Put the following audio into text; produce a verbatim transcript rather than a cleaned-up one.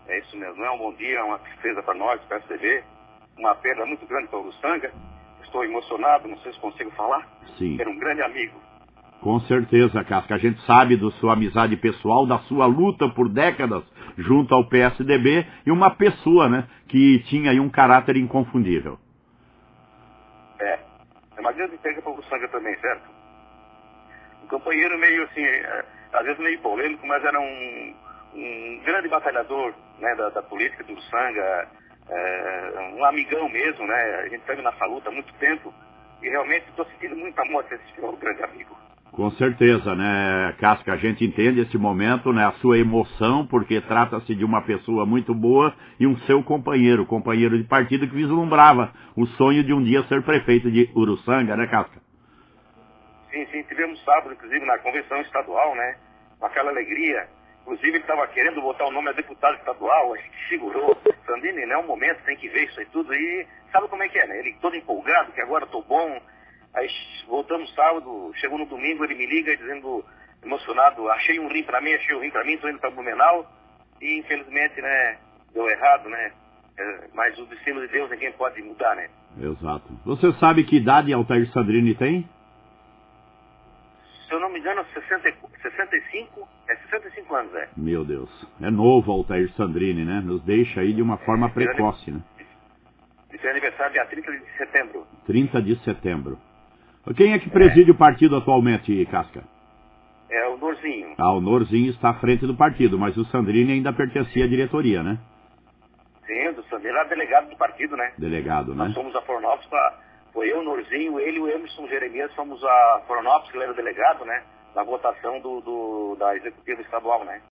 É isso mesmo, é um bom dia, é uma tristeza para nós, P S D B, uma perda muito grande para o Uruçanga. Estou emocionado, não sei se consigo falar. Sim. Era um grande amigo. Com certeza, Casca. A gente sabe da sua amizade pessoal, da sua luta por décadas junto ao P S D B e uma pessoa, né, que tinha aí um caráter inconfundível. É, é uma grande perda para o Uruçanga também, certo? Um companheiro meio assim, é, às vezes meio polêmico, mas era um, um grande batalhador, né, da, da política do Uruçanga, é, um amigão mesmo, né? A gente esteve nessa luta há muito tempo e realmente estou sentindo muito amor por esse meu grande amigo. Com certeza, né, Casca, a gente entende esse momento, né, a sua emoção, porque trata-se de uma pessoa muito boa e um seu companheiro, companheiro de partido que vislumbrava o sonho de um dia ser prefeito de Uruçanga, né, Casca? Sim, sim, tivemos sábado, inclusive, na convenção estadual, né, com aquela alegria. Inclusive, ele estava querendo botar o nome a deputado estadual, a gente segurou. Sandrini, não é um momento, tem que ver isso aí tudo. E sabe como é que é, né? Ele todo empolgado, que agora estou bom. Aí voltamos sábado, chegou no domingo, ele me liga dizendo, emocionado, achei um rim para mim, achei um rim para mim, estou indo para Blumenau. E infelizmente, né, deu errado, né? É, mas o destino de Deus ninguém pode mudar, né? Exato. Você sabe que idade Altair Sandrini tem? Se eu não me engano, sessenta, sessenta e cinco, é sessenta e cinco anos, é. Meu Deus, é novo Altair Sandrini, né? Nos deixa aí de uma forma precoce, né? Esse é aniversário dia trinta de setembro. trinta de setembro. Quem é que preside é. o partido atualmente, Casca? É o Norzinho. Ah, o Norzinho está à frente do partido, mas o Sandrini ainda pertencia à diretoria, né? Sim, o Sandrini era delegado do partido, né? Delegado, né? Nós fomos a Florianópolis, pra... foi eu, o Norzinho, ele e o Emerson Jeremias, fomos a Florianópolis, que ele era delegado, né? Na votação do, do, da executiva estadual, né?